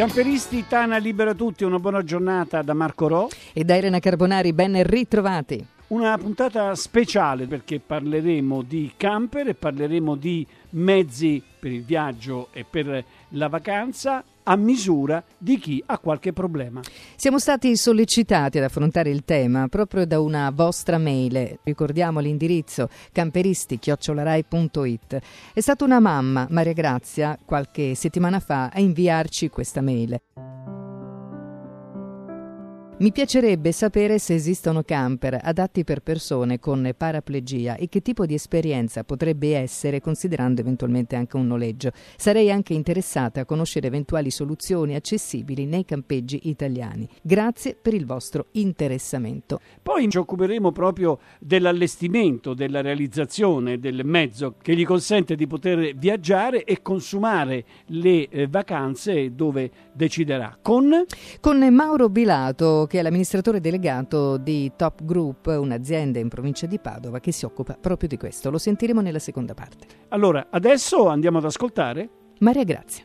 Camperisti, Tana libera tutti, una buona giornata da Marco Ro e da Irene Carbonari, ben ritrovati. Una puntata speciale perché parleremo di camper e parleremo di mezzi per il viaggio e per la vacanza a misura di chi ha qualche problema. Siamo stati sollecitati ad affrontare il tema proprio da una vostra mail. Ricordiamo l'indirizzo camperisti@rai.it. È stata una mamma, Maria Grazia, qualche settimana fa a inviarci questa mail. Mi piacerebbe sapere se esistono camper adatti per persone con paraplegia e che tipo di esperienza potrebbe essere, considerando eventualmente anche un noleggio. Sarei anche interessata a conoscere eventuali soluzioni accessibili nei campeggi italiani. Grazie per il vostro interessamento. Poi ci occuperemo proprio dell'allestimento, della realizzazione del mezzo che gli consente di poter viaggiare e consumare le vacanze dove deciderà. Con Mauro Bilato, che è l'amministratore delegato di Top Group, un'azienda in provincia di Padova che si occupa proprio di questo. Lo sentiremo nella seconda parte. Allora, adesso andiamo ad ascoltare Maria Grazia.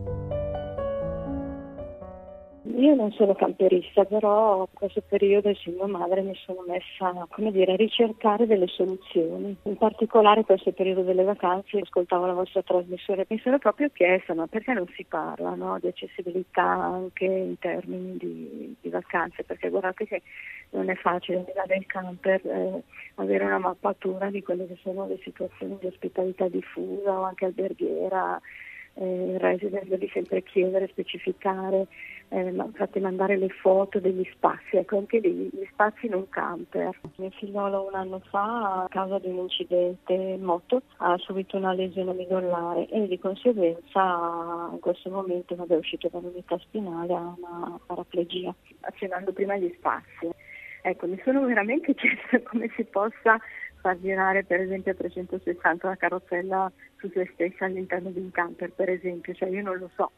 Io non sono camperista, però in questo periodo, essendo madre, mi sono messa, a ricercare delle soluzioni. In particolare questo periodo delle vacanze, ascoltavo la vostra trasmissione e mi sono proprio chiesta, ma perché non si parla, no, di accessibilità anche in termini di vacanze? Perché guardate che non è facile, al di là del camper, avere una mappatura di quelle che sono le situazioni di ospitalità diffusa o anche alberghiera. Il resident devi sempre chiedere, specificare, infatti mandare le foto degli spazi, ecco anche lì gli spazi in un camper. Mio figliolo un anno fa, a causa di un incidente moto, ha subito una lesione midollare e di conseguenza in questo momento è uscito dall'unità spinale, ha una paraplegia, accennando prima gli spazi. Ecco, mi sono veramente chiesta come si possa far girare per esempio a 360 una carrozzella su se stessa all'interno di un camper, per esempio, cioè io non lo so.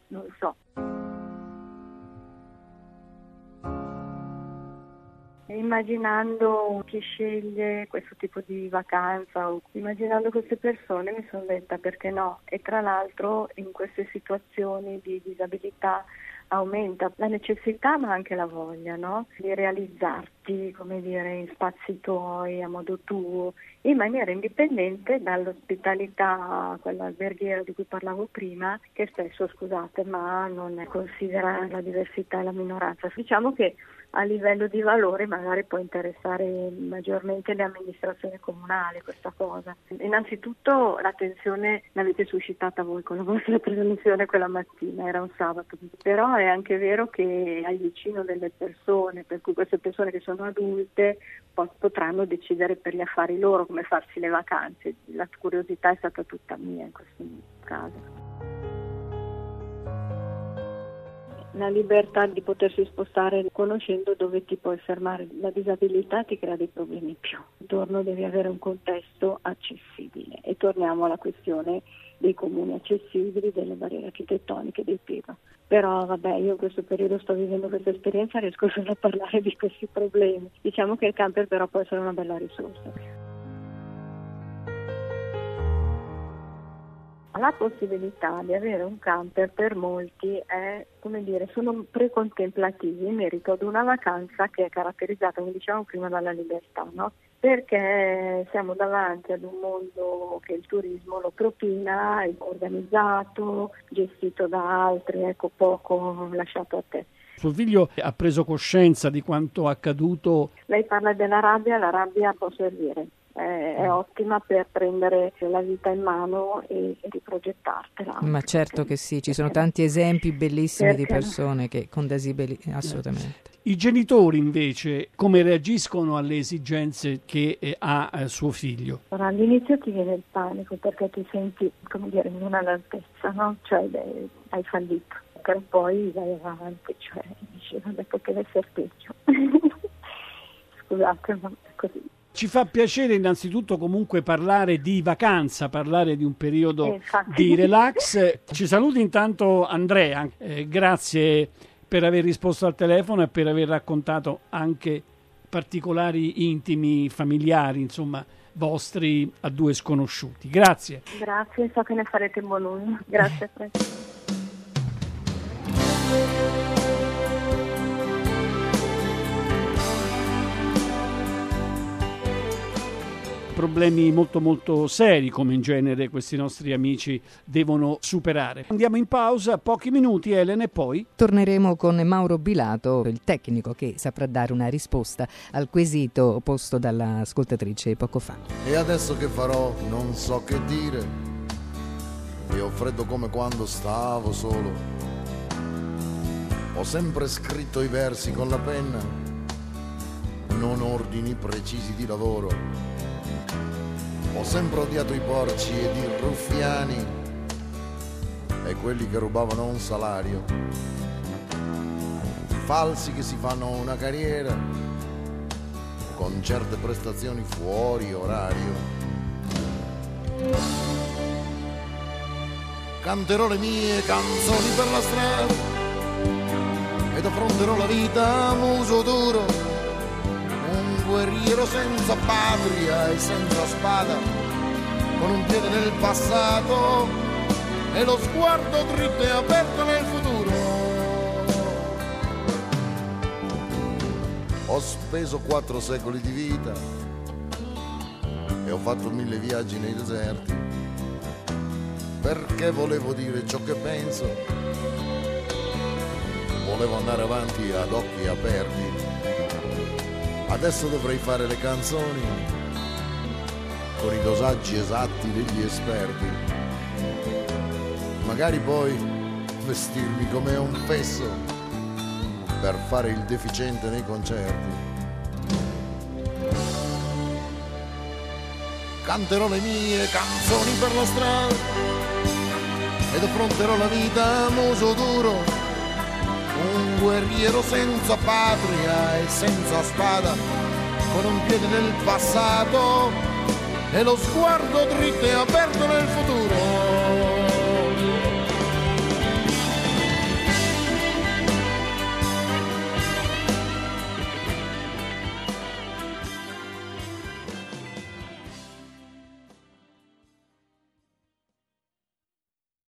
E immaginando chi sceglie questo tipo di vacanza o immaginando queste persone mi sono detta perché no, e tra l'altro in queste situazioni di disabilità aumenta la necessità ma anche la voglia, no? Di realizzarti, in spazi tuoi, a modo tuo, in maniera indipendente dall'ospitalità, quella alberghiera di cui parlavo prima, che spesso, scusate, ma non considera la diversità e la minoranza. Diciamo che a livello di valore magari può interessare maggiormente le amministrazioni comunali questa cosa. Innanzitutto l'attenzione l'avete suscitata voi con la vostra trasmissione quella mattina, era un sabato, però è anche vero che hai vicino delle persone, per cui queste persone che sono adulte potranno decidere per gli affari loro come farsi le vacanze. La curiosità è stata tutta mia in questo caso. La libertà di potersi spostare conoscendo dove ti puoi fermare. La disabilità ti crea dei problemi in più. Intorno devi avere un contesto accessibile e torniamo alla questione dei comuni accessibili, delle barriere architettoniche, dei PIB. Però io in questo periodo sto vivendo questa esperienza e riesco solo a parlare di questi problemi. Diciamo che il camper però può essere una bella risorsa. La possibilità di avere un camper per molti è, sono precontemplativi in merito ad una vacanza che è caratterizzata, come dicevamo prima, dalla libertà, no? Perché siamo davanti ad un mondo che il turismo lo propina, è organizzato, gestito da altri, poco lasciato a te. Suo figlio ha preso coscienza di quanto accaduto. Lei parla della rabbia può servire. È ottima per prendere la vita in mano e riprogettartela. Ma certo che sì, ci sono tanti esempi bellissimi di persone che con disabilità, assolutamente. I genitori invece come reagiscono alle esigenze che ha suo figlio? All'inizio ti viene il panico perché ti senti, non all'altezza, no? Cioè hai fallito, però poi vai avanti, cioè dici poteva essere peggio. Scusate, ma è così. Ci fa piacere innanzitutto comunque parlare di vacanza, parlare di un periodo di relax. Ci saluti intanto Andrea, grazie per aver risposto al telefono e per aver raccontato anche particolari intimi, familiari, vostri a due sconosciuti. Grazie. Grazie, so che ne farete buon uso. Grazie a te. problemi molto molto seri, come in genere questi nostri amici devono superare. Andiamo in pausa, pochi minuti Elena, e poi torneremo con Mauro Bilato, il tecnico che saprà dare una risposta al quesito posto dall'ascoltatrice poco fa. E adesso che farò? Non so che dire, e ho freddo come quando stavo solo. Ho sempre scritto i versi con la penna, non ordini precisi di lavoro. Ho sempre odiato i porci ed i ruffiani e quelli che rubavano un salario, i falsi che si fanno una carriera con certe prestazioni fuori orario. Canterò le mie canzoni per la strada ed affronterò la vita a muso duro, un guerriero senza patria e senza spada, con un piede nel passato e lo sguardo dritto e aperto nel futuro. Ho speso 4 secoli di vita e ho fatto 1000 viaggi nei deserti, perché volevo dire ciò che penso, volevo andare avanti ad occhi aperti. Adesso dovrei fare le canzoni con i dosaggi esatti degli esperti, magari poi vestirmi come un fesso per fare il deficiente nei concerti. Canterò le mie canzoni per la strada ed affronterò la vita a muso duro, un guerriero senza patria e senza spada, con un piede nel passato e lo sguardo dritto e aperto nel futuro.